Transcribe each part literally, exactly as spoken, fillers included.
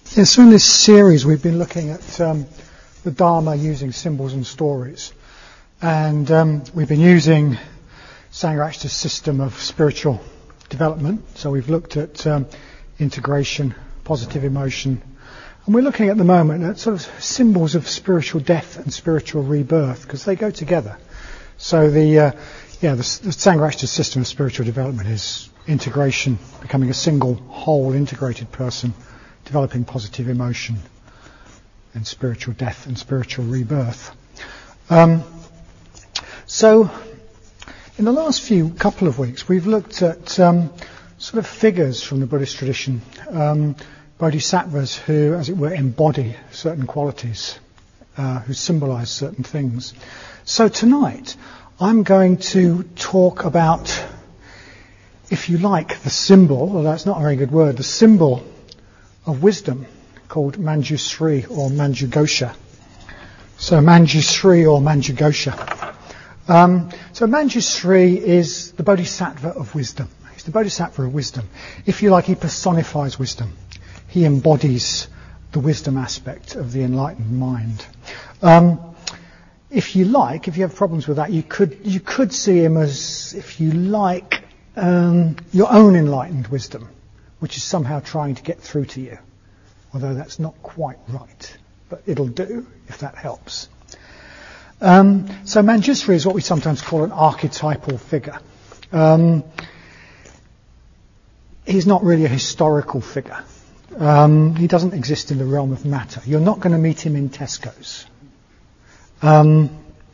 Yeah, so in this series we've been looking at um, the Dharma using symbols and stories. And um, we've been using Sangharakshita's system of spiritual development. So we've looked at um, integration, positive emotion. And we're looking at the moment at sort of symbols of spiritual death and spiritual rebirth, because they go together. So the, uh, yeah, the, the Sangharakshita's system of spiritual development is integration, becoming a single, whole, integrated person, developing positive emotion, and spiritual death and spiritual rebirth. Um, so, in the last few couple of weeks, we've looked at um, sort of figures from the Buddhist tradition, um, bodhisattvas who, as it were, embody certain qualities, uh, who symbolize certain things. So tonight, I'm going to talk about, if you like, the symbol, although that's not a very good word, the symbol of wisdom, called Manjusri or Manjughosha. So Manjusri or Manjughosha. Um, so Manjusri is the bodhisattva of wisdom. He's the bodhisattva of wisdom. If you like, he personifies wisdom. He embodies the wisdom aspect of the enlightened mind. Um, if you like, if you have problems with that, you could you could see him as, if you like, um, your own enlightened wisdom, which is somehow trying to get through to you. Although that's not quite right, but it'll do if that helps. Um, so Manjusri is what we sometimes call an archetypal figure. Um, he's not really a historical figure. Um, he doesn't exist in the realm of matter. You're not going to meet him in Tesco's. Um,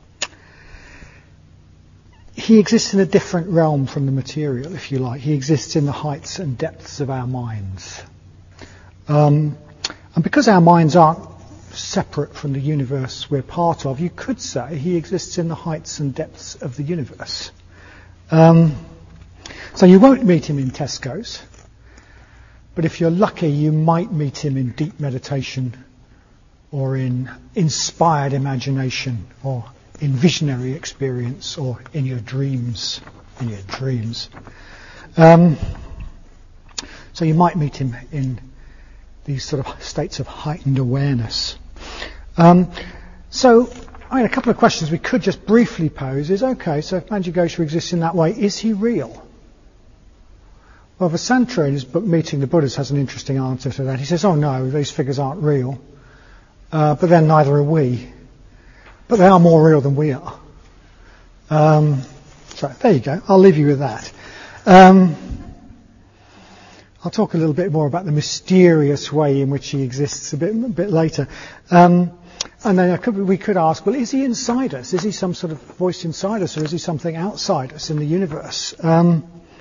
he exists in a different realm from the material, if you like. He exists in the heights and depths of our minds. Um, and because our minds aren't separate from the universe we're part of, you could say he exists in the heights and depths of the universe. Um, so you won't meet him in Tesco's, but if you're lucky, you might meet him in deep meditation or in inspired imagination or in visionary experience or in your dreams. In your dreams. Um, so you might meet him in these sort of states of heightened awareness. Um, so, I mean, a couple of questions we could just briefly pose is, okay, so if Manjughosha exists in that way, is he real? Well, Vasantra in his book Meeting the Buddhas has an interesting answer to that. He says, oh no, these figures aren't real, uh, but then neither are we. But they are more real than we are. Um, so, there you go. I'll leave you with that. Um, I'll talk a little bit more about the mysterious way in which he exists a bit, a bit later. Um, and then I could, we could ask, well, is he inside us? Is he some sort of voice inside us, or is he something outside us in the universe? Um,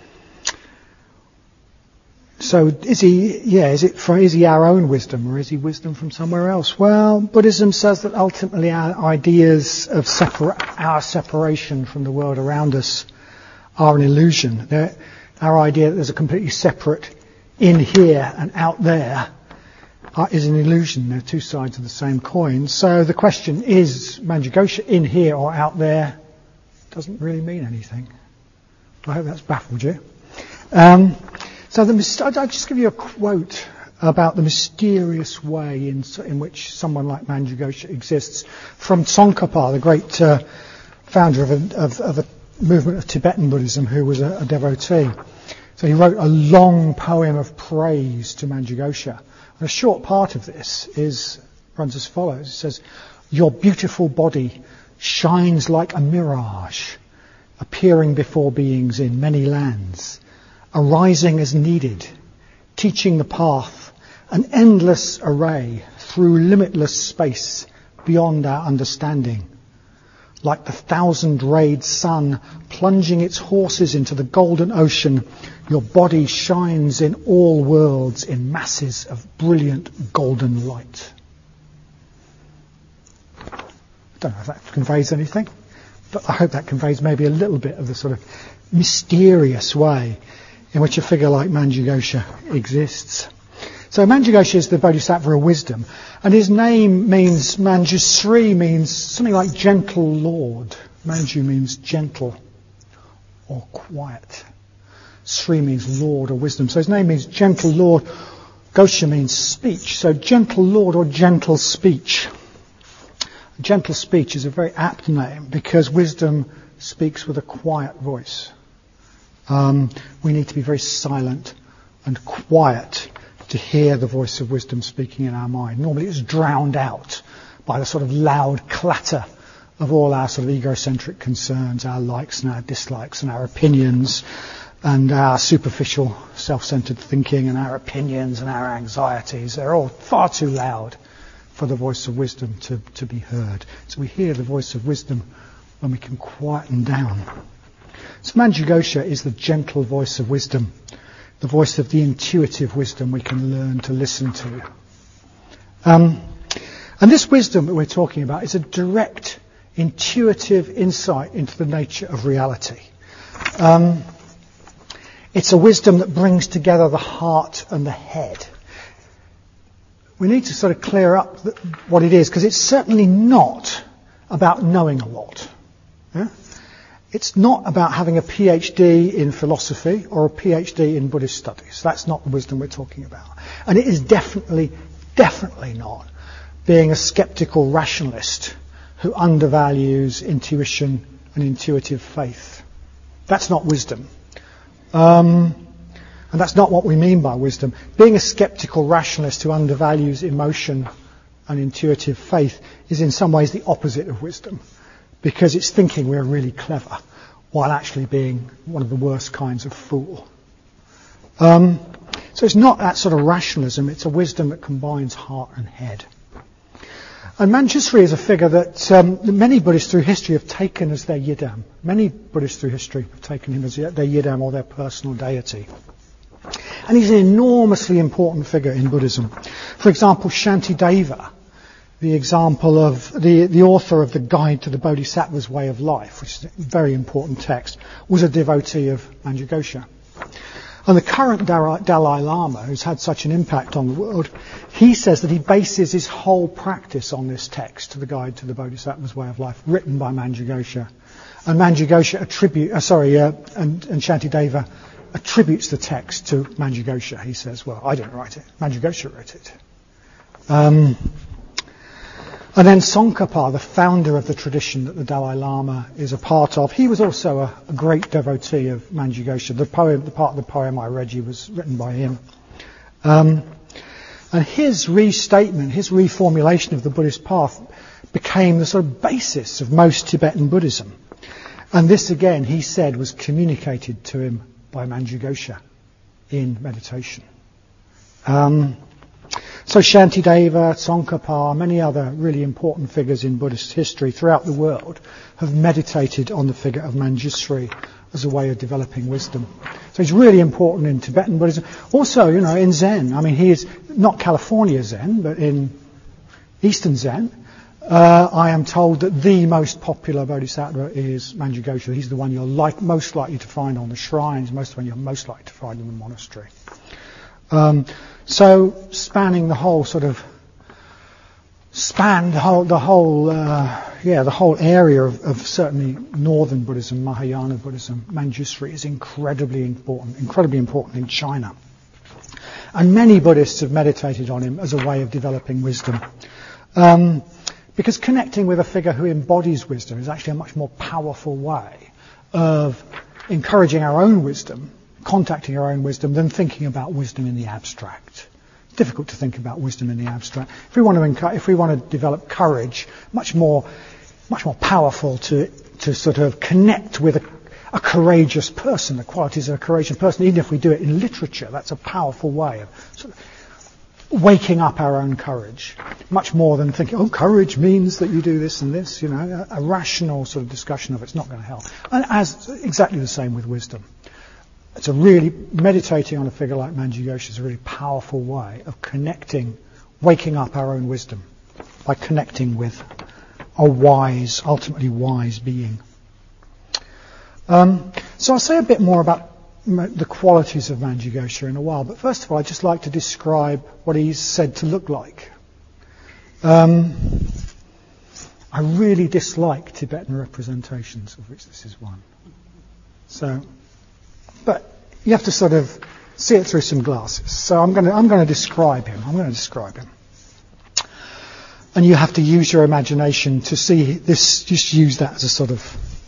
so is he, yeah, is it for, is he our own wisdom, or is he wisdom from somewhere else? Well, Buddhism says that ultimately our ideas of separa- our separation from the world around us are an illusion. They're, our idea that there's a completely separate in here and out there uh, is an illusion. They're two sides of the same coin. So the question is, Manjughosha in here or out there doesn't really mean anything. I hope that's baffled you. Um, so the, I'll just give you a quote about the mysterious way in, in which someone like Manjughosha exists from Tsongkhapa, the great uh, founder of a, of, of a movement of Tibetan Buddhism, who was a, a devotee. So he wrote a long poem of praise to Manjughosha. And a short part of this is runs as follows. It says, your beautiful body shines like a mirage, appearing before beings in many lands, arising as needed, teaching the path, an endless array through limitless space beyond our understanding. Like the thousand-rayed sun plunging its horses into the golden ocean, your body shines in all worlds in masses of brilliant golden light. I don't know if that conveys anything, but I hope that conveys maybe a little bit of the sort of mysterious way in which a figure like Manjughosha exists. So Manjughosha is the bodhisattva of wisdom, and his name means, Manjusri means something like gentle lord. Manju means gentle or quiet. Sri means lord or wisdom. So his name means gentle lord Gosha means speech, so gentle Lord or gentle speech. Gentle speech is a very apt name because wisdom speaks with a quiet voice. Um, we need to be very silent and quiet to hear the voice of wisdom speaking in our mind. Normally it's drowned out by the sort of loud clatter of all our sort of egocentric concerns, our likes and our dislikes and our opinions and our superficial self-centered thinking and our opinions and our anxieties. They're all far too loud for the voice of wisdom to, to be heard. So we hear the voice of wisdom when we can quieten down. So Manjughosha is the gentle voice of wisdom, the voice of the intuitive wisdom we can learn to listen to. Um, and this wisdom that we're talking about is a direct, intuitive insight into the nature of reality. Um, it's a wisdom that brings together the heart and the head. We need to sort of clear up the, what it is, because it's certainly not about knowing a lot. Yeah? It's not about having a PhD in philosophy or a PhD in Buddhist studies. That's not the wisdom we're talking about. And it is definitely, definitely not being a skeptical rationalist who undervalues intuition and intuitive faith. That's not wisdom. Um, and that's not what we mean by wisdom. Being a skeptical rationalist who undervalues emotion and intuitive faith is in some ways the opposite of wisdom, because it's thinking we're really clever while actually being one of the worst kinds of fool. Um, so it's not that sort of rationalism, it's a wisdom that combines heart and head. And Manjushri is a figure that um, many Buddhists through history have taken as their yidam. Many Buddhists through history have taken him as their yidam or their personal deity. And he's an enormously important figure in Buddhism. For example, Shantideva, the example of the, the author of the Guide to the Bodhisattva's Way of Life, which is a very important text, was a devotee of Manjughosha. And the current Dalai Lama, who's had such an impact on the world, he says that he bases his whole practice on this text, the Guide to the Bodhisattva's Way of Life, written by Manjughosha. And Manjughosha attribute, uh, sorry, uh, and, and Shantideva attributes the text to Manjughosha. He says, well, I didn't write it, Manjughosha wrote it. Um, And then Tsongkhapa, the founder of the tradition that the Dalai Lama is a part of, he was also a, a great devotee of Manjughosha. The poem, the part of the poem I read you was written by him. Um, and his restatement, his reformulation of the Buddhist path became the sort of basis of most Tibetan Buddhism. And this again, he said, was communicated to him by Manjughosha in meditation. Um, So Shantideva, Tsongkhapa, many other really important figures in Buddhist history throughout the world have meditated on the figure of Manjushri as a way of developing wisdom. So he's really important in Tibetan Buddhism. Also, you know, in Zen. I mean, he is not California Zen, but in Eastern Zen. Uh, I am told that the most popular bodhisattva is Manjughosha. He's the one you're like, most likely to find on the shrines, most of the one you're most likely to find in the monastery. Um, so spanning the whole sort of span the whole the whole uh, yeah the whole area of, of certainly northern Buddhism, Mahayana Buddhism, Manjushri is incredibly important, incredibly important in China. And many Buddhists have meditated on him as a way of developing wisdom. Um, because connecting with a figure who embodies wisdom is actually a much more powerful way of encouraging our own wisdom, contacting our own wisdom, than thinking about wisdom in the abstract. It's difficult to think about wisdom in the abstract. If we want to encourage, if we want to develop courage, much more, much more powerful to to sort of connect with a, a courageous person, the qualities of a courageous person. Even if we do it in literature, that's a powerful way of sort of waking up our own courage. Much more than thinking, oh, courage means that you do this and this. You know, a, a rational sort of discussion of it's not going to help. And as exactly the same with wisdom. It's a really, meditating on a figure like Manjughosha is a really powerful way of connecting, waking up our own wisdom by connecting with a wise, ultimately wise being. Um, so I'll say a bit more about the qualities of Manjughosha in a while, but first of all I'd just like to describe what he's said to look like. Um, I really dislike Tibetan representations, of which this is one. So, but you have to sort of see it through some glasses. So I'm going to I'm going to describe him. I'm going to describe him. And you have to use your imagination to see this. Just use that as a sort of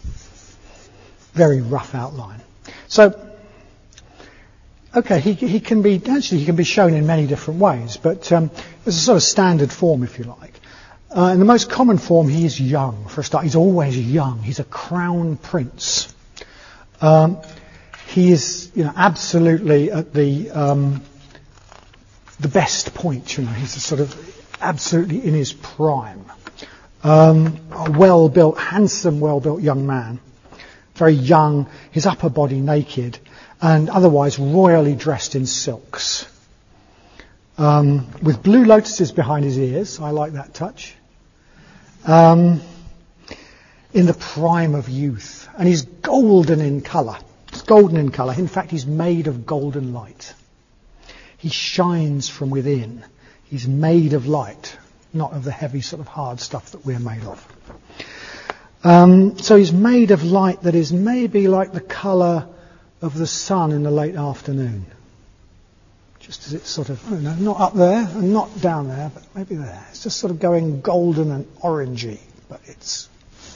very rough outline. So, okay, he he can be actually he can be shown in many different ways, but um, there's a sort of standard form, if you like. Uh, in the most common form, he is young. For a start, he's always young. He's a crown prince. Um, he is, you know, absolutely at the um, the best point. You know, he's a sort of absolutely in his prime. Um, a well-built, handsome, well-built young man. Very young, his upper body naked, and otherwise royally dressed in silks. Um, with blue lotuses behind his ears. I like that touch. Um, in the prime of youth. And he's golden in colour. He's golden in colour. In fact, he's made of golden light. He shines from within. He's made of light, not of the heavy sort of hard stuff that we're made of. Um, so he's made of light that is maybe like the colour of the sun in the late afternoon. Just as it's sort of, I don't know, not up there and not down there, but maybe there. It's just sort of going golden and orangey, but it's...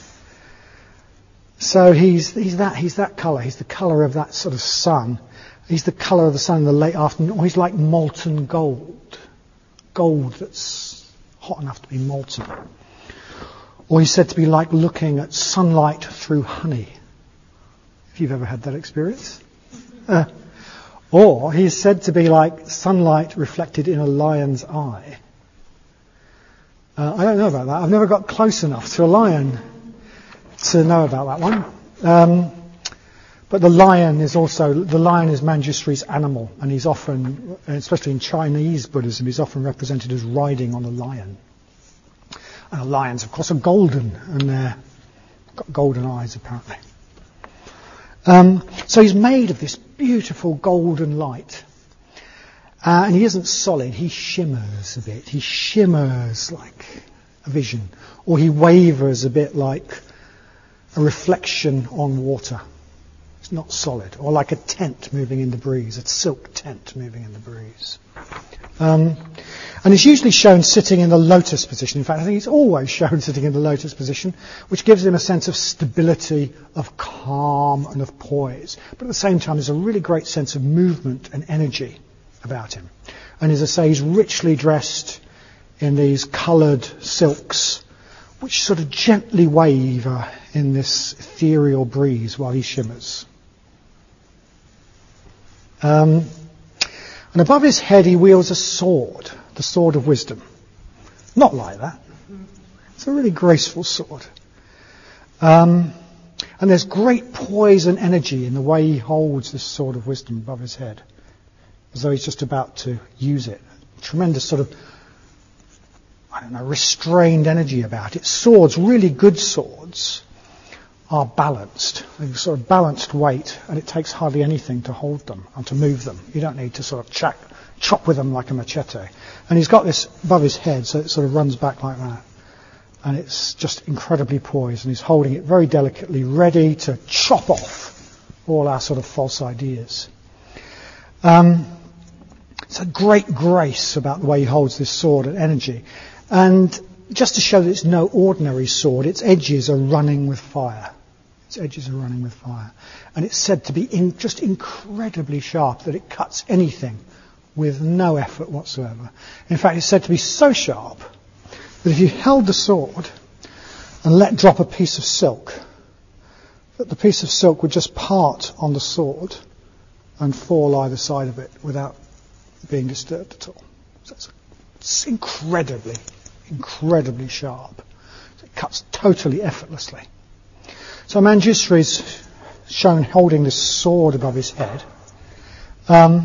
So he's he's that he's that colour. He's the colour of that sort of sun. He's the colour of the sun in the late afternoon. Or he's like molten gold. Gold that's hot enough to be molten. Or he's said to be like looking at sunlight through honey. If you've ever had that experience. Uh, or he's said to be like sunlight reflected in a lion's eye. Uh, I don't know about that. I've never got close enough to a lion to know about that one. Um, But the lion is also, the lion is Manjushri's animal, and he's often, especially in Chinese Buddhism, he's often represented as riding on a lion. And the lions, of course, are golden, and they've got golden eyes, apparently. Um, so he's made of this beautiful golden light. Uh, and he isn't solid, he shimmers a bit. He shimmers like a vision. Or he wavers a bit like a reflection on water. Not solid, or like a tent moving in the breeze, a silk tent moving in the breeze. Um, and it's usually shown sitting in the lotus position. In fact, I think it's always shown sitting in the lotus position, which gives him a sense of stability, of calm, and of poise. But at the same time, there's a really great sense of movement and energy about him. And as I say, he's richly dressed in these coloured silks, which sort of gently waver in this ethereal breeze while he shimmers. Um, and above his head he wields a sword, the sword of wisdom. Not like that. It's a really graceful sword. Um, and there's great poise and energy in the way he holds this sword of wisdom above his head, as though he's just about to use it. Tremendous sort of, I don't know, restrained energy about it. Swords, really good swords, are balanced. They've sort of balanced weight, and it takes hardly anything to hold them and to move them. You don't need to sort of chop, chop with them like a machete. And he's got this above his head, so it sort of runs back like that. And it's just incredibly poised, and he's holding it very delicately, ready to chop off all our sort of false ideas. Um, it's a great grace about the way he holds this sword and energy. And just to show that it's no ordinary sword, its edges are running with fire. Its edges are running with fire. And it's said to be in, just incredibly sharp, that it cuts anything with no effort whatsoever. In fact, it's said to be so sharp that if you held the sword and let drop a piece of silk, that the piece of silk would just part on the sword and fall either side of it without being disturbed at all. So it's, it's incredibly, incredibly sharp. It cuts totally effortlessly. So Manjushri's shown holding this sword above his head. Um,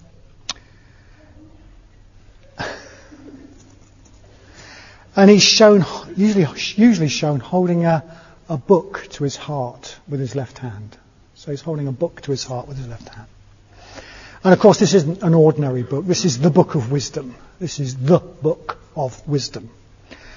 and he's shown, usually, usually shown holding a, a book to his heart with his left hand. So he's holding a book to his heart with his left hand. And of course, this isn't an ordinary book. This is the book of wisdom. This is the book of wisdom.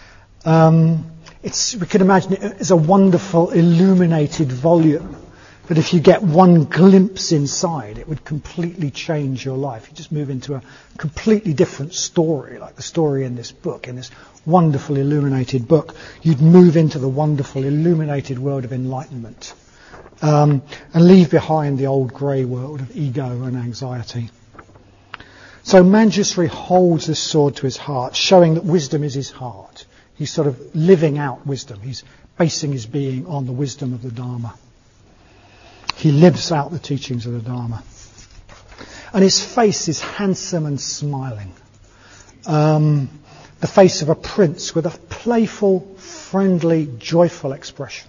Um, it's, we can imagine it as a wonderful illuminated volume. But if you get one glimpse inside, it would completely change your life. You just move into a completely different story, like the story in this book, in this wonderful illuminated book. You'd move into the wonderful illuminated world of enlightenment, um, and leave behind the old grey world of ego and anxiety. So Manjushri holds this sword to his heart, showing that wisdom is his heart. He's sort of living out wisdom. He's basing his being on the wisdom of the Dharma. He lives out the teachings of the Dharma. And his face is handsome and smiling. Um, the face of a prince with a playful, friendly, joyful expression.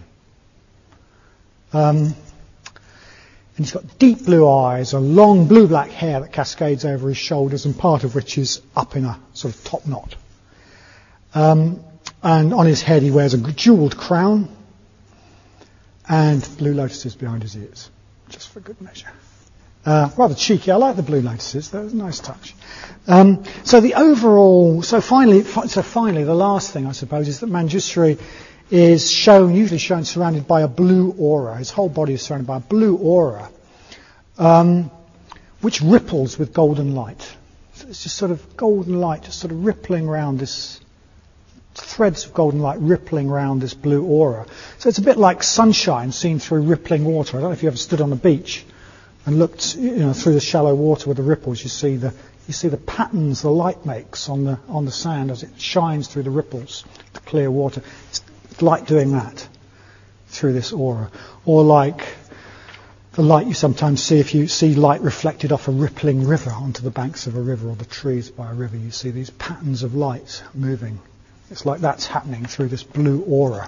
Um, and he's got deep blue eyes, a long blue-black hair that cascades over his shoulders, and part of which is up in a sort of top knot. Um, and on his head he wears a jewelled crown, and blue lotuses behind his ears, just for good measure. Uh, rather cheeky. I like the blue lotuses. That was a nice touch. Um, so the overall, so finally, so finally, the last thing I suppose is that Manjushri is shown, usually shown surrounded by a blue aura. His whole body is surrounded by a blue aura, um, which ripples with golden light. So it's just sort of golden light, just sort of rippling around this, threads of golden light rippling around this blue aura. So it's a bit like sunshine seen through rippling water. I don't know if you ever stood on a beach and looked, you know, through the shallow water with the ripples. You see the you see the patterns the light makes on the on the sand as it shines through the ripples, the clear water. It's light doing that through this aura, or like the light you sometimes see if you see light reflected off a rippling river onto the banks of a river or the trees by a river. You see these patterns of light moving. It's like that's happening through this blue aura.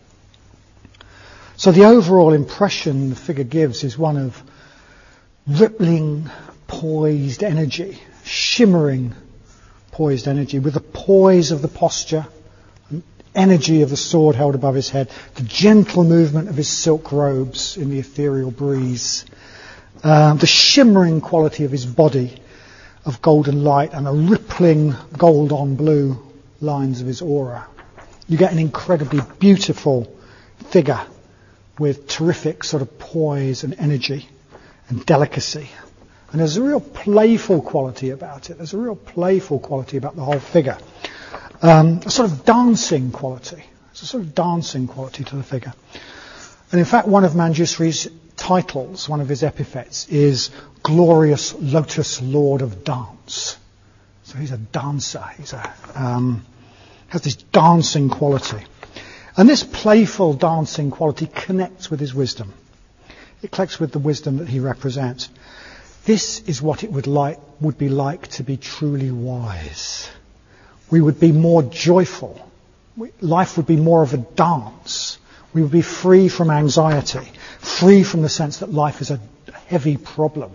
So the overall impression the figure gives is one of rippling, poised energy, shimmering, poised energy, with the poise of the posture, and energy of the sword held above his head, the gentle movement of his silk robes in the ethereal breeze, um, the shimmering quality of his body of golden light, and the rippling gold on blue lines of his aura. You get an incredibly beautiful figure with terrific sort of poise and energy and delicacy. And there's a real playful quality about it. There's a real playful quality about the whole figure. Um, a sort of dancing quality. There's a sort of dancing quality to the figure. And in fact, one of Manjushri's titles, one of his epithets, is Glorious Lotus Lord of Dance. So he's a dancer. He's a um, has this dancing quality. And this playful dancing quality connects with his wisdom. It connects with the wisdom that he represents. This is what it would like would be like to be truly wise. We would be more joyful. We, life would be more of a dance. We would be free from anxiety, free from the sense that life is a heavy problem.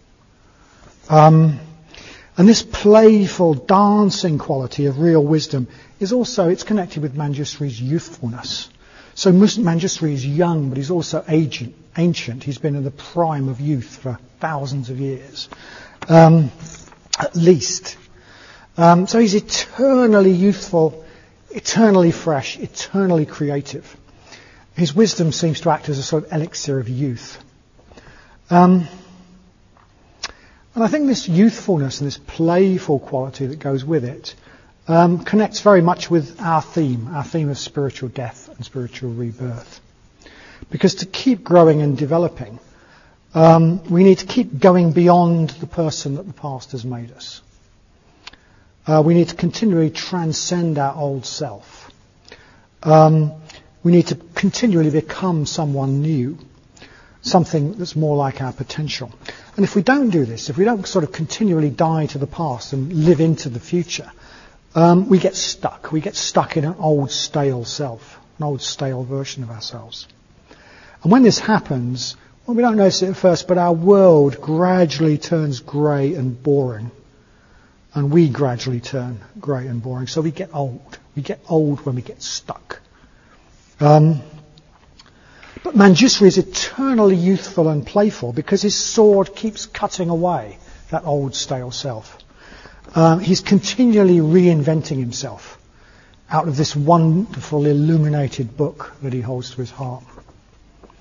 Um, and this playful, dancing quality of real wisdom is also, it's connected with Manjushri's youthfulness. So Manjushri is young, but he's also ancient. ancient. He's been in the prime of youth for thousands of years, um, at least. Um, so he's eternally youthful, eternally fresh, eternally creative. His wisdom seems to act as a sort of elixir of youth. Um, and I think this youthfulness and this playful quality that goes with it um, connects very much with our theme, our theme of spiritual death and spiritual rebirth. Because to keep growing and developing, um, we need to keep going beyond the person that the past has made us. Uh, we need to continually transcend our old self. Um, we need to continually become someone new, something that's more like our potential. And if we don't do this, if we don't sort of continually die to the past and live into the future, um, we get stuck. We get stuck in an old stale self, an old stale version of ourselves. And when this happens, well, we don't notice it at first, but our world gradually turns grey and boring. And we gradually turn grey and boring. So we get old. We get old when we get stuck. Um, but Manjushri is eternally youthful and playful because his sword keeps cutting away that old stale self. Um, he's continually reinventing himself out of this wonderful illuminated book that he holds to his heart.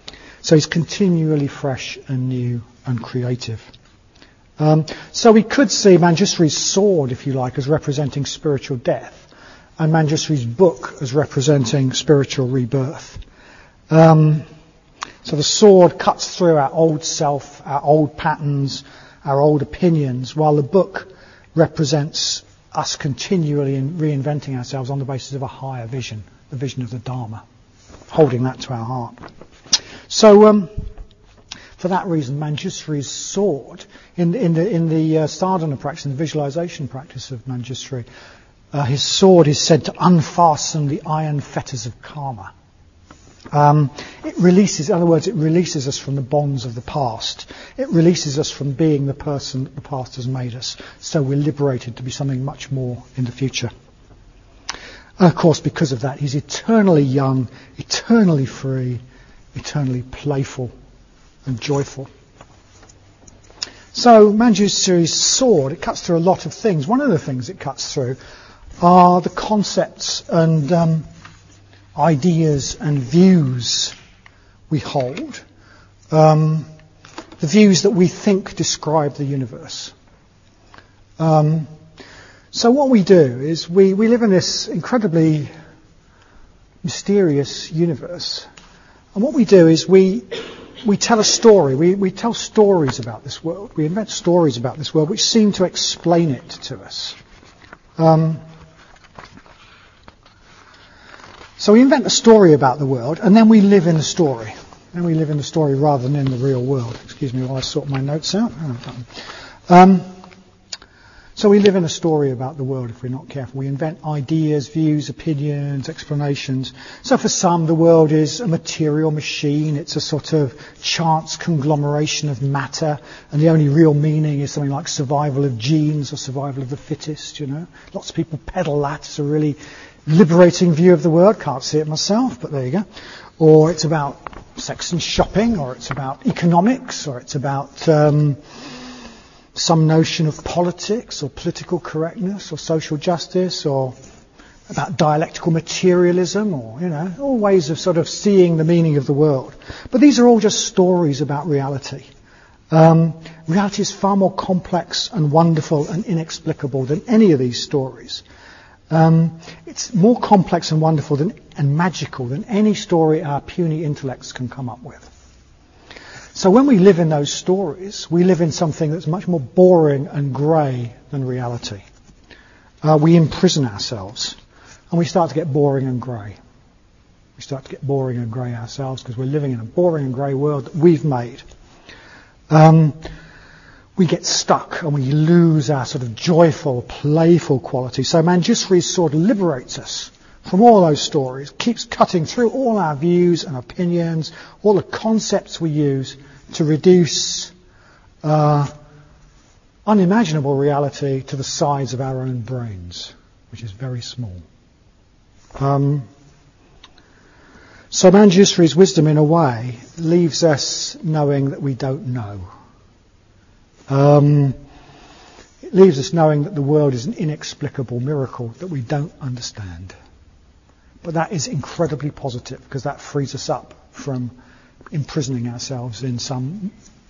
So he's continually fresh and new and creative. Um, so we could see Manjushri's sword, if you like, as representing spiritual death, and Manjushri's book as representing spiritual rebirth. Um, so the sword cuts through our old self, our old patterns, our old opinions, while the book represents us continually in reinventing ourselves on the basis of a higher vision, the vision of the Dharma, holding that to our heart. So, um, for that reason, Manjushri's sword, in, in the, in the uh, sadhana practice, in the visualization practice of Manjushri, uh, his sword is said to unfasten the iron fetters of karma. Um, it releases, in other words, it releases us from the bonds of the past. It releases us from being the person that the past has made us. So we're liberated to be something much more in the future. And of course, because of that, he's eternally young, eternally free, eternally playful and joyful. So Manjushri's sword, it cuts through a lot of things. One of the things it cuts through are the concepts and um, ideas and views we hold, um, the views that we think describe the universe. Um, so what we do is we, we live in this incredibly mysterious universe, and what we do is we we tell a story. We, we tell stories about this world. We invent stories about this world which seem to explain it to us. Um, so we invent a story about the world, and then we live in the story. Then we live in the story rather than in the real world. Excuse me while I sort my notes out. Um, so we live in a story about the world if we're not careful. We invent ideas, views, opinions, explanations. So for some, the world is a material machine. It's a sort of chance conglomeration of matter, and the only real meaning is something like survival of genes or survival of the fittest, you know. Lots of people peddle that. It's a really liberating view of the world. Can't see it myself, but there you go. Or it's about sex and shopping, or it's about economics, or it's about um, some notion of politics or political correctness or social justice, or about dialectical materialism, or, you know, all ways of sort of seeing the meaning of the world. But these are all just stories about reality. Um, reality is far more complex and wonderful and inexplicable than any of these stories. Um, it's more complex and wonderful than, and magical than any story our puny intellects can come up with. So when we live in those stories, we live in something that's much more boring and grey than reality. Uh, we imprison ourselves, and we start to get boring and grey. We start to get boring and grey ourselves because we're living in a boring and grey world that we've made. Um, we get stuck and we lose our sort of joyful, playful quality. So Manjushri's sword liberates us from all those stories, keeps cutting through all our views and opinions, all the concepts we use to reduce uh, unimaginable reality to the size of our own brains, which is very small. Um, so Manjushri's wisdom, in a way, leaves us knowing that we don't know. Um, it leaves us knowing that the world is an inexplicable miracle that we don't understand. But that is incredibly positive because that frees us up from imprisoning ourselves in some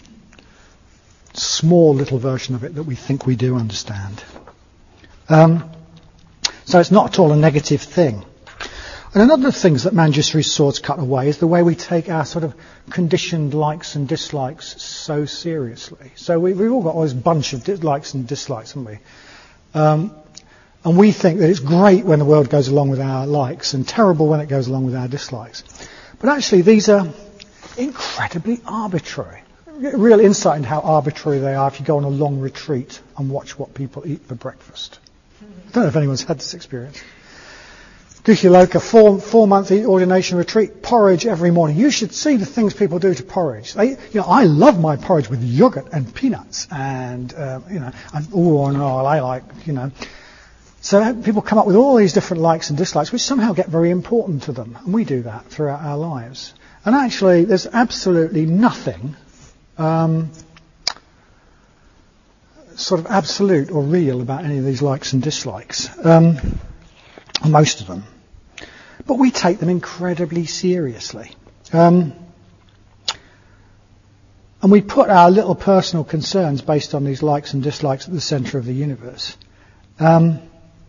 small little version of it that we think we do understand. Um, so it's not at all a negative thing. And another of the things that Manjushri's swords cut away is the way we take our sort of conditioned likes and dislikes so seriously. So we, we've all got all this bunch of likes and dislikes, haven't we? Um, and we think that it's great when the world goes along with our likes and terrible when it goes along with our dislikes. But actually these are incredibly arbitrary. You get a real insight into how arbitrary they are if you go on a long retreat and watch what people eat for breakfast. I don't know if anyone's had this experience. Guhyaloka, four, four month ordination retreat, porridge every morning. You should see the things people do to porridge. They, you know, I love my porridge with yogurt and peanuts and, uh, you know, and oh, and oh, I like, you know. So people come up with all these different likes and dislikes, which somehow get very important to them. And we do that throughout our lives. And actually, there's absolutely nothing um, sort of absolute or real about any of these likes and dislikes. Um, most of them. But we take them incredibly seriously. Um, And we put our little personal concerns based on these likes and dislikes at the centre of the universe. Um,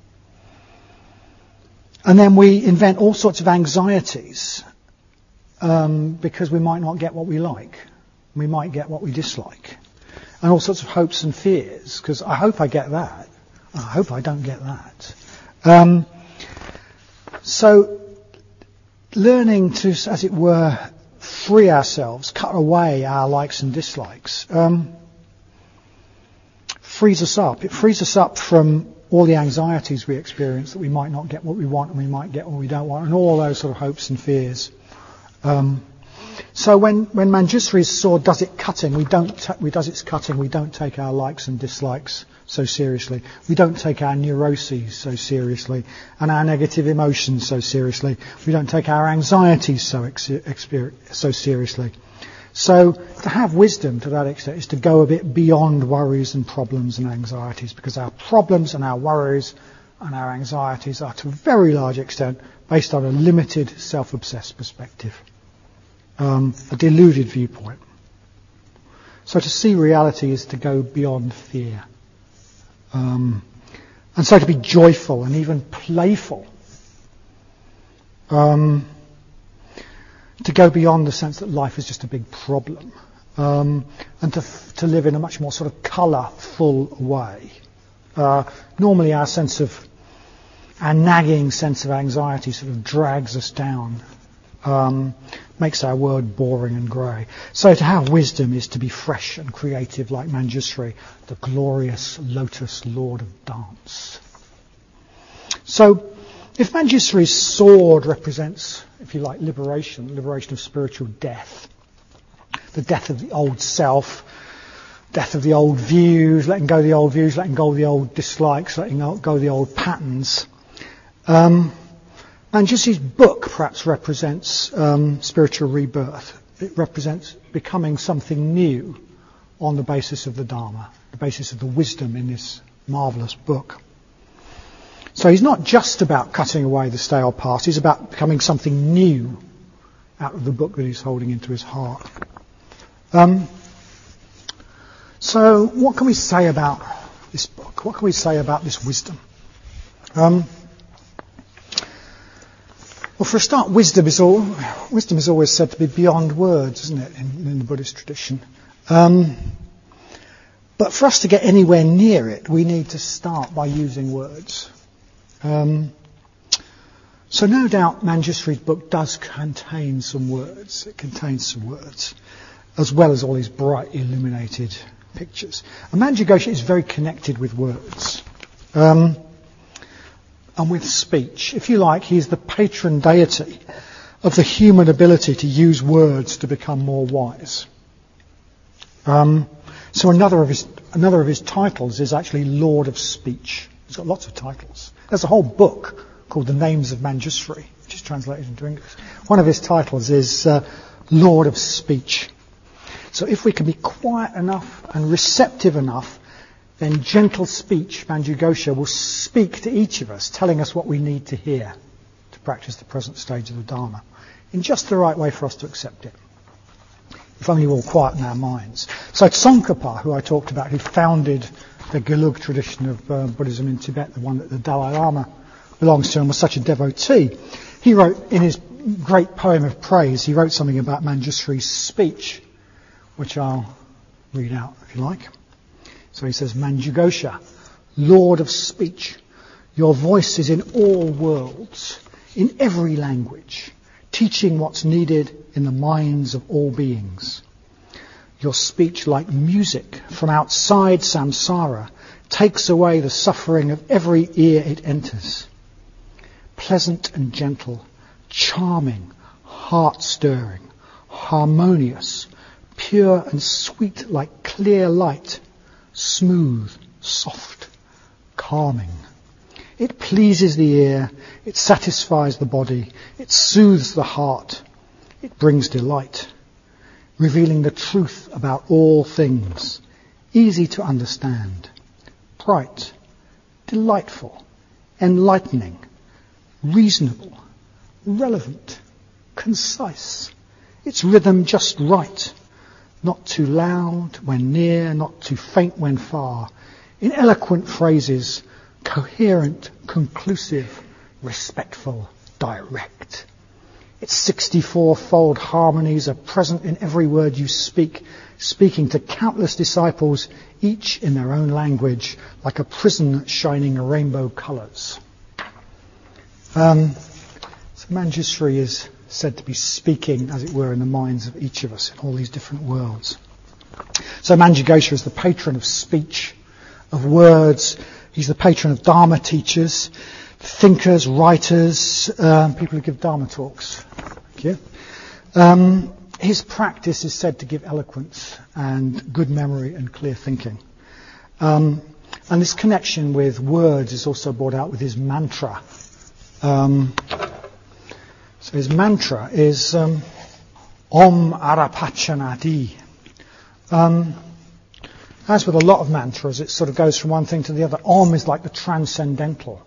and then we invent all sorts of anxieties um, because we might not get what we like. We might get what we dislike. And all sorts of hopes and fears, because I hope I get that. I hope I don't get that. Um, so learning to, as it were, free ourselves, cut away our likes and dislikes, um, frees us up. It frees us up from all the anxieties we experience that we might not get what we want and we might get what we don't want, and all those sort of hopes and fears. Um, so when, when Manjushri's sword does its cutting, we don't ta- we does its cutting, we don't take our likes and dislikes so seriously. We don't take our neuroses so seriously and our negative emotions so seriously. We don't take our anxieties so ex- exper- so seriously. So to have wisdom to that extent is to go a bit beyond worries and problems and anxieties, because our problems and our worries and our anxieties are to a very large extent based on a limited self-obsessed perspective, um, a deluded viewpoint. So to see reality is to go beyond fear. Um, and so to be joyful and even playful. Um, to go beyond the sense that life is just a big problem. Um, and to, to live in a much more sort of colourful way. Uh, normally our sense of, our nagging sense of anxiety sort of drags us down. Um, makes our world boring and grey. So to have wisdom is to be fresh and creative like Manjushri, the glorious lotus lord of dance. So if Manjushri's sword represents, if you like, liberation, liberation of spiritual death, the death of the old self, death of the old views, letting go of the old views, letting go of the old dislikes, letting go of the old patterns, um, Manjushri's book perhaps represents um, spiritual rebirth. It represents becoming something new on the basis of the Dharma, the basis of the wisdom in this marvellous book. So he's not just about cutting away the stale past, he's about becoming something new out of the book that he's holding into his heart. Um, so what can we say about this book? What can we say about this wisdom? Um, Well, for a start, wisdom is all, wisdom is always said to be beyond words, isn't it, in, in the Buddhist tradition? Um, but for us to get anywhere near it, we need to start by using words. Um, so no doubt Manjushri's book does contain some words. It contains some words, as well as all these bright, illuminated pictures. And Manjughosha is very connected with words. Um, and with speech. If you like, he is the patron deity of the human ability to use words to become more wise. Um, so another of his another of his titles is actually Lord of Speech. He's got lots of titles. There's a whole book called The Names of Manjushri, which is translated into English. One of his titles is uh, Lord of Speech. So if we can be quiet enough and receptive enough, then gentle speech, Manjughosha, will speak to each of us, telling us what we need to hear to practice the present stage of the Dharma, in just the right way for us to accept it. If only we'll quieten our minds. So Tsongkhapa, who I talked about, who founded the Gelug tradition of uh, Buddhism in Tibet, the one that the Dalai Lama belongs to and was such a devotee, he wrote in his great poem of praise, he wrote something about Manjushri's speech, which I'll read out if you like. So he says, Manjughosha, Lord of Speech, your voice is in all worlds, in every language, teaching what's needed in the minds of all beings. Your speech, like music from outside samsara, takes away the suffering of every ear it enters. Pleasant and gentle, charming, heart-stirring, harmonious, pure and sweet like clear light, smooth, soft, calming. It pleases the ear, it satisfies the body, it soothes the heart, it brings delight, revealing the truth about all things, easy to understand, bright, delightful, enlightening, reasonable, relevant, concise, its rhythm just right, not too loud when near, not too faint when far, in eloquent phrases, coherent, conclusive, respectful, direct. Its sixty-four-fold harmonies are present in every word you speak, speaking to countless disciples, each in their own language, like a prism shining rainbow colours. Um, so Manjushri is said to be speaking, as it were, in the minds of each of us in all these different worlds. So Manjughosha is the patron of speech, of words. He's the patron of Dharma teachers, thinkers, writers, um, people who give Dharma talks. Thank you. Um, his practice is said to give eloquence and good memory and clear thinking. Um, and this connection with words is also brought out with his mantra. Um, so his mantra is um, Om Arapachanadi. Um, as with a lot of mantras, it sort of goes from one thing to the other. Om is like the transcendental.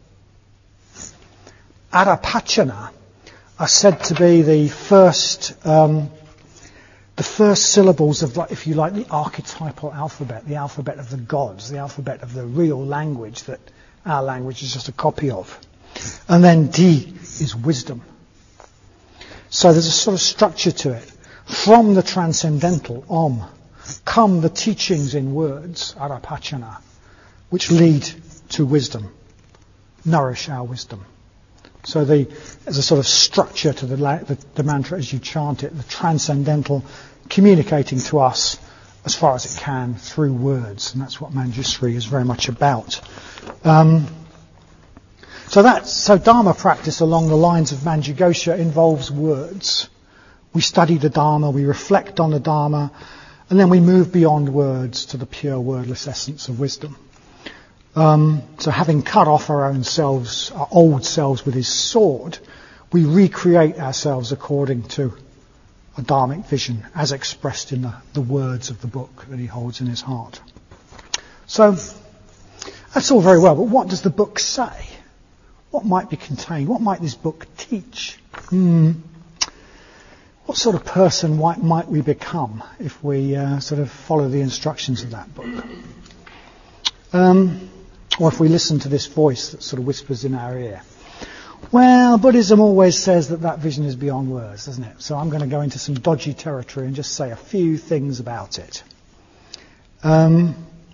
Arapachana are said to be the first, um, the first syllables of, like, if you like, the archetypal alphabet, the alphabet of the gods, the alphabet of the real language that our language is just a copy of. And then D is wisdom. So there's a sort of structure to it. From the transcendental, Om, come the teachings in words, Arapachana, which lead to wisdom, nourish our wisdom. So the, there's a sort of structure to the, the, the mantra as you chant it, the transcendental communicating to us as far as it can through words, and that's what Manjushri is very much about. Um, so that's, so Dharma practice along the lines of Manjughosha involves words. We study the Dharma, we reflect on the Dharma, and then we move beyond words to the pure wordless essence of wisdom. Um, so having cut off our own selves, our old selves with his sword, we recreate ourselves according to a dharmic vision as expressed in the, the words of the book that he holds in his heart. So that's all very well, but what does the book say? What might be contained? What might this book teach? Hmm. What sort of person might, might we become if we uh, sort of follow the instructions of that book? Um, or if we listen to this voice that sort of whispers in our ear? Well, Buddhism always says that that vision is beyond words, doesn't it? So I'm going to go into some dodgy territory and just say a few things about it. Um,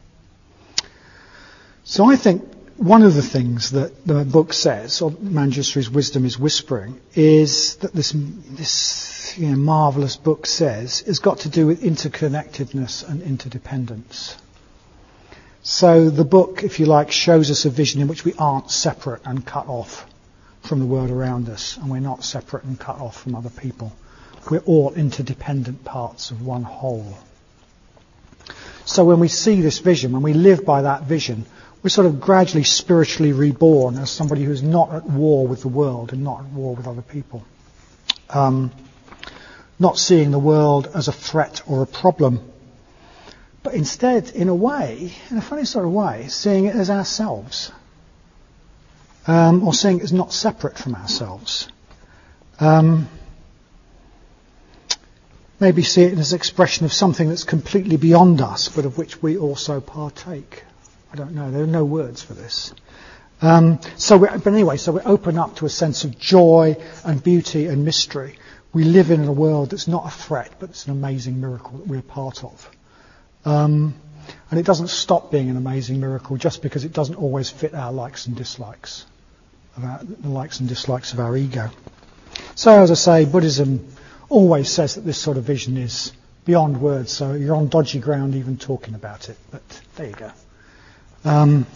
so I think one of the things that the book says, or Manjushri's wisdom is whispering, is that this this you know, marvellous book says has got to do with interconnectedness and interdependence. So the book, if you like, shows us a vision in which we aren't separate and cut off from the world around us, and we're not separate and cut off from other people. We're all interdependent parts of one whole. So when we see this vision, when we live by that vision, we're sort of gradually spiritually reborn as somebody who's not at war with the world and not at war with other people. Um, not seeing the world as a threat or a problem, but instead, in a way, in a funny sort of way, seeing it as ourselves. Um, or seeing it as not separate from ourselves. Um, maybe see it as an expression of something that's completely beyond us, but of which we also partake. I don't know, there are no words for this. Um, so, we're, but anyway, so we open up to a sense of joy and beauty and mystery. We live in a world that's not a threat, but it's an amazing miracle that we're part of. Um, and it doesn't stop being an amazing miracle just because it doesn't always fit our likes and dislikes, of our, the likes and dislikes of our ego. So, as I say, Buddhism always says that this sort of vision is beyond words, so you're on dodgy ground even talking about it, but there you go. Um,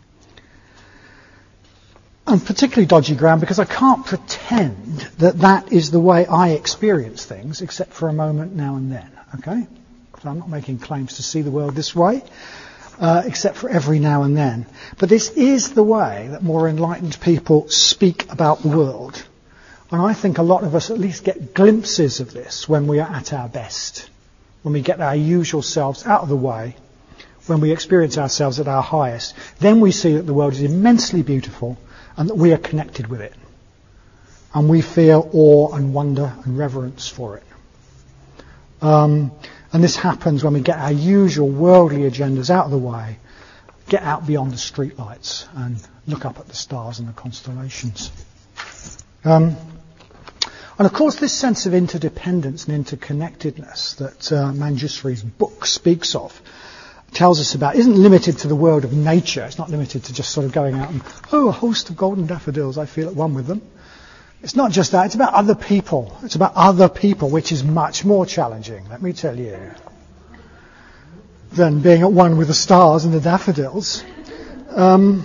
and particularly dodgy ground because I can't pretend that that is the way I experience things, except for a moment now and then, okay? So I'm not making claims to see the world this way, uh, except for every now and then. But this is the way that more enlightened people speak about the world. And I think a lot of us at least get glimpses of this when we are at our best, when we get our usual selves out of the way, when we experience ourselves at our highest. Then we see that the world is immensely beautiful and that we are connected with it. And we feel awe and wonder and reverence for it. Um, And this happens when we get our usual worldly agendas out of the way, get out beyond the streetlights and look up at the stars and the constellations. Um, and of course this sense of interdependence and interconnectedness that uh, Manjushri's book speaks of, tells us about, isn't limited to the world of nature. It's not limited to just sort of going out and, oh, a host of golden daffodils, I feel at one with them. It's not just that, it's about other people. It's about other people, which is much more challenging, let me tell you, than being at one with the stars and the daffodils. Um,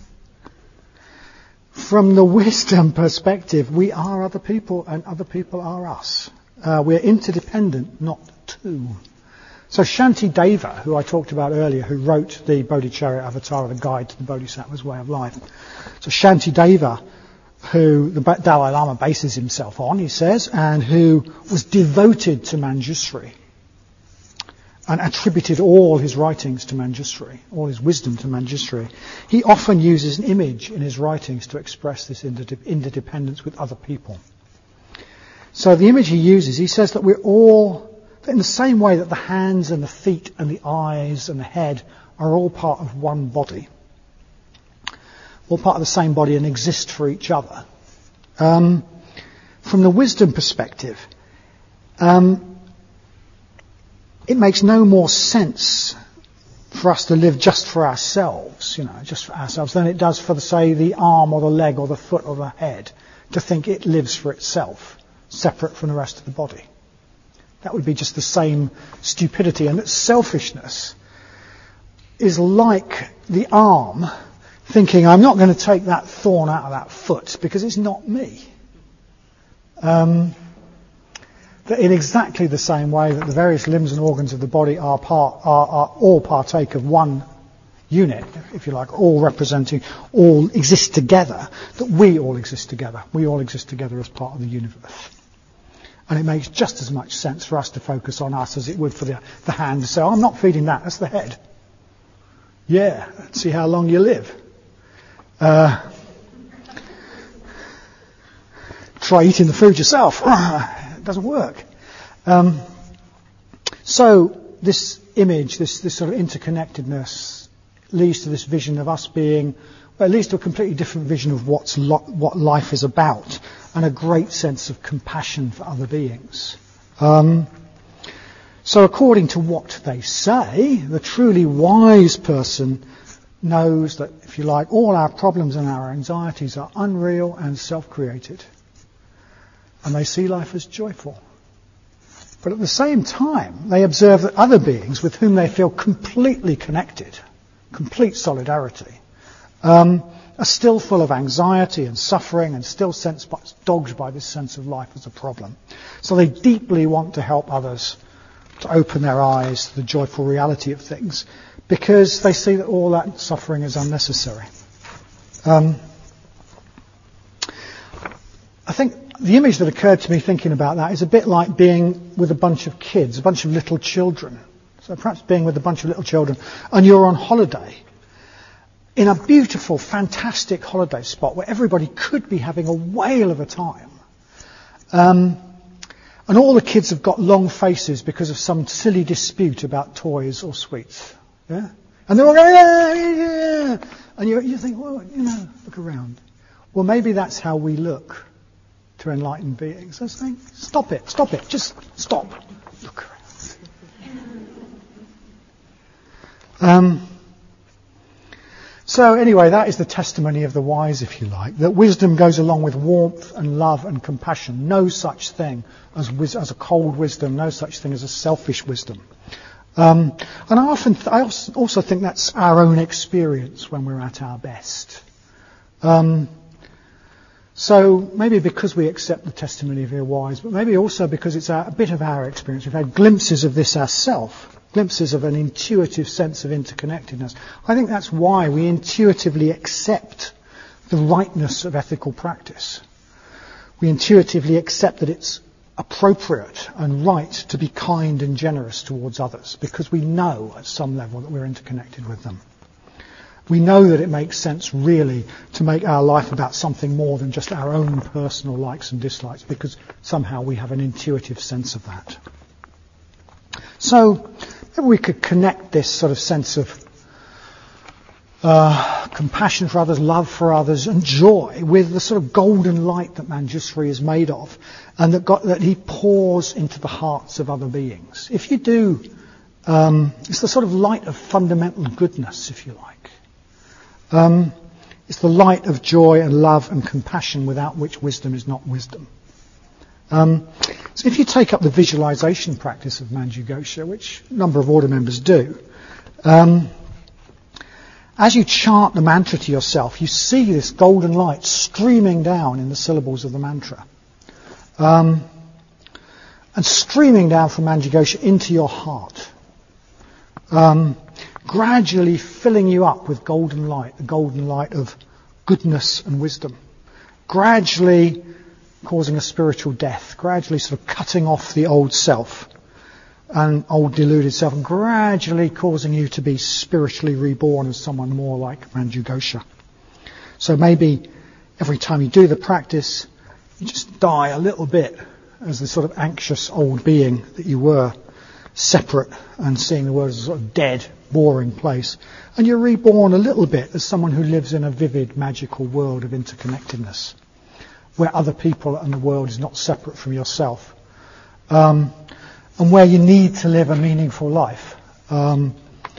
from the wisdom perspective, we are other people and other people are us. Uh, we're interdependent, not two. So Shanti Deva, who I talked about earlier, who wrote the Bodhicharya Avatar, the Guide to the Bodhisattva's Way of Life. So Shanti Deva, who the Dalai Lama bases himself on, he says, and who was devoted to Manjushri and attributed all his writings to Manjushri, all his wisdom to Manjushri. He often uses an image in his writings to express this interdependence with other people. So the image he uses, he says that we're all, in the same way that the hands and the feet and the eyes and the head are all part of one body, all part of the same body and exist for each other. Um, from the wisdom perspective, um, it makes no more sense for us to live just for ourselves, you know, just for ourselves, than it does for, the, say, the arm or the leg or the foot or the head, to think it lives for itself, separate from the rest of the body. That would be just the same stupidity, and that selfishness is like the arm thinking, I'm not going to take that thorn out of that foot because it's not me. Um, that in exactly the same way that the various limbs and organs of the body are, part, are, are all partake of one unit, if you like, all representing, all exist together, that we all exist together. We all exist together as part of the universe. And it makes just as much sense for us to focus on us as it would for the, the hand to say, oh, I'm not feeding that, that's the head. Yeah, let's see how long you live. Uh, try eating the food yourself. It doesn't work. Um, so this image, this, this sort of interconnectedness leads to this vision of us being, well, it leads to a completely different vision of what's lo- what life is about, and a great sense of compassion for other beings. Um, so according to what they say, the truly wise person knows that, if you like, all our problems and our anxieties are unreal and self-created. And they see life as joyful. But at the same time, they observe that other beings with whom they feel completely connected, complete solidarity, um, are still full of anxiety and suffering and still sense, dogged by this sense of life as a problem. So they deeply want to help others to open their eyes to the joyful reality of things, because they see that all that suffering is unnecessary. Um, I think the image that occurred to me thinking about that is a bit like being with a bunch of kids, a bunch of little children. So perhaps being with a bunch of little children, and you're on holiday in a beautiful, fantastic holiday spot where everybody could be having a whale of a time. Um, and all the kids have got long faces because of some silly dispute about toys or sweets. Yeah? And they're all going, yeah, yeah. And you, you think, well, you know, look around. Well, maybe that's how we look to enlightened beings. They're saying, stop it, stop it, just stop. Look around. Um, so anyway, that is the testimony of the wise, if you like, that wisdom goes along with warmth and love and compassion. No such thing as, wis- as a cold wisdom, no such thing as a selfish wisdom. Um, and I often, th- I also think that's our own experience when we're at our best. Um, so maybe because we accept the testimony of the wise, but maybe also because it's our, a bit of our experience. We've had glimpses of this ourselves, glimpses of an intuitive sense of interconnectedness. I think that's why we intuitively accept the rightness of ethical practice. We intuitively accept that it's appropriate and right to be kind and generous towards others, because we know at some level that we're interconnected with them. We know that it makes sense really to make our life about something more than just our own personal likes and dislikes, because somehow we have an intuitive sense of that. So maybe we could connect this sort of sense of uh, compassion for others, love for others, and joy with the sort of golden light that Manjushri is made of, and that, got, that he pours into the hearts of other beings. If you do, um, it's the sort of light of fundamental goodness, if you like. Um, it's the light of joy and love and compassion without which wisdom is not wisdom. Um, so if you take up the visualization practice of Manjughosha, which a number of order members do, um, as you chant the mantra to yourself, you see this golden light streaming down in the syllables of the mantra. Um, and streaming down from Manjughosha into your heart. Um, gradually filling you up with golden light, the golden light of goodness and wisdom. Gradually causing a spiritual death, gradually sort of cutting off the old self and old deluded self, and gradually causing you to be spiritually reborn as someone more like Manjughosha. So maybe every time you do the practice, you just die a little bit as the sort of anxious old being that you were, separate and seeing the world as a sort of dead, boring place. And you're reborn a little bit as someone who lives in a vivid, magical world of interconnectedness, where other people and the world is not separate from yourself. Um, and where you need to live a meaningful life um,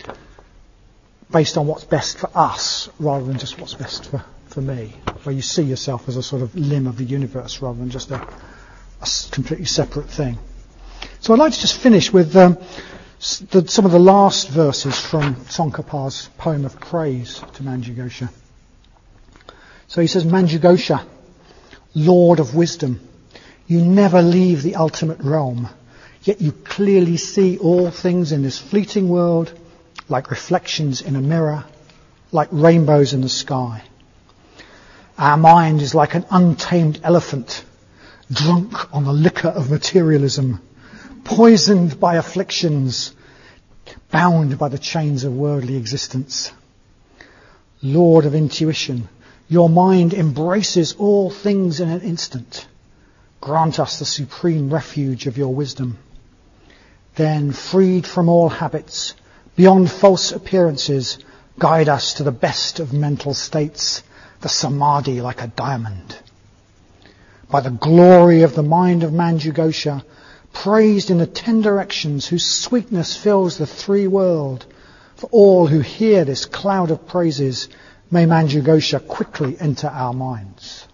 based on what's best for us rather than just what's best for, for me. Where you see yourself as a sort of limb of the universe rather than just a, a completely separate thing. So I'd like to just finish with um, the, some of the last verses from Tsongkhapa's poem of praise to Manjughosha. So he says, Manjughosha, Lord of wisdom, you never leave the ultimate realm, yet you clearly see all things in this fleeting world like reflections in a mirror, like rainbows in the sky. Our mind is like an untamed elephant, drunk on the liquor of materialism, poisoned by afflictions, bound by the chains of worldly existence. Lord of intuition, your mind embraces all things in an instant. Grant us the supreme refuge of your wisdom. Then, freed from all habits, beyond false appearances, guide us to the best of mental states, the samadhi like a diamond. By the glory of the mind of Manjughosha, praised in the ten directions whose sweetness fills the three world, for all who hear this cloud of praises, may Manjughosha quickly enter our minds.